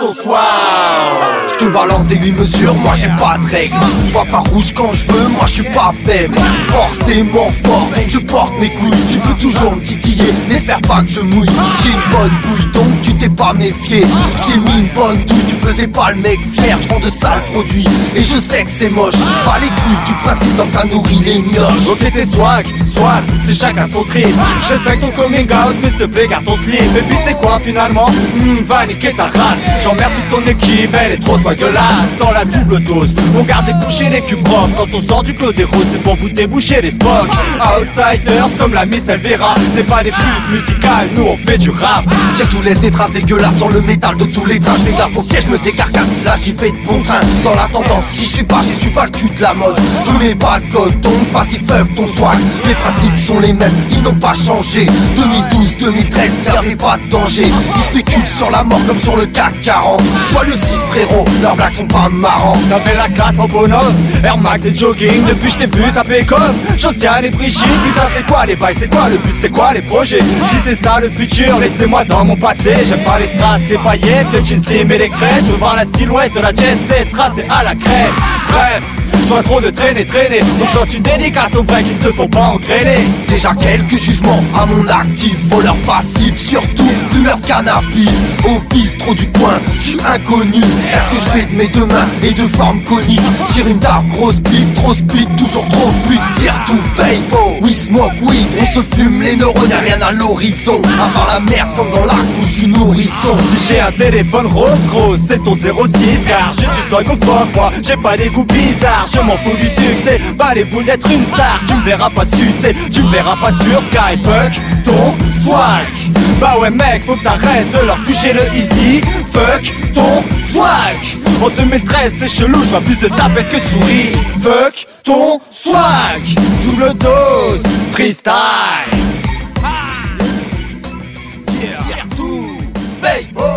ton soir. Je te balance des 8 mesures, moi j'ai pas de règles. Je vois pas rouge quand je veux, moi je suis pas faible. Forcément fort, je porte mes couilles. Tu peux toujours me titiller, n'espère pas que je mouille. J'ai une bonne bouille donc tu t'es pas méfié. Je t'ai mis une bonne douille, tu faisais pas le mec fier. Je vends de sales produits et je sais que c'est moche. Pas les couilles du principe tant que ça nourrit les mioches. Ok t'es swag, soit c'est chacun son trip. Je respecte ton coming out mais s'il te plaît garde ton slip. Et puis c'est quoi finalement, va niquer ta race. J'emmerde toute ton équipe, elle est trop swagueulasse. Dans la double dose, on garde déboucher les cubes propres. Quand on sort du clos des roses, c'est pour vous déboucher les spots. Outsiders comme la Miss Elvira. C'est pas des putes musicales, nous on fait du rap. Surtout laisse des traces dégueulasses sur le métal de tous les trains. Je fais gaffe au piège, me décarcasse, là j'y fais de bon train. Dans la tendance, j'y suis pas le cul de la mode. Tous mes pas de code, donc vas-y fuck ton swag. Les principes sont les mêmes, ils n'ont pas changé. 2012, 2013, y'avait pas de danger. Ils spéculent sur la mort comme sur le CAC 40. Sois lucide frérot, leurs blagues sont pas marrants. T'avais la classe en bonhomme, Air Max et jogging. Depuis je t'ai vu ça fait comme Josiane et Brigitte. Putain c'est quoi les bails, c'est quoi le but, c'est quoi les projets? Si c'est ça le futur, laissez-moi dans mon passé. J'aime pas les strass, les paillettes, le jean slim et les crêtes. Je veux voir la silhouette de la jet set tracée à la crème. Bref, je vois trop de traîner, donc je lance une dédicace aux vrais qui ne se font pas engrainer. Déjà quelques jugements à mon actif, voleur passif, surtout fumeur cannabis. Au bistrot du coin, je suis inconnu. Est-ce que je fais de mes deux mains et de forme conique? Tire une tarte, grosse bif, trop speed, toujours trop fluide. Surtout paye, oui smoke, oui, on se fume les neurones, y'a rien à l'horizon. À part la merde comme dans la couche du nourrisson. Si j'ai un téléphone rose, c'est ton 06. Car je suis swagophobe, moi j'ai pas des goûts bizarres. Je m'en fous du succès, pas les boules d'être une star. Tu me verras pas sucer, tu me verras pas sur Sky. Fuck ton swag. Bah ouais mec, faut que t'arrêtes de leur toucher le easy. Fuck ton swag. En 2013 c'est chelou, je vois plus de tapettes que de souris. Fuck ton swag. Double dose, freestyle. Yeah. Tout, paye.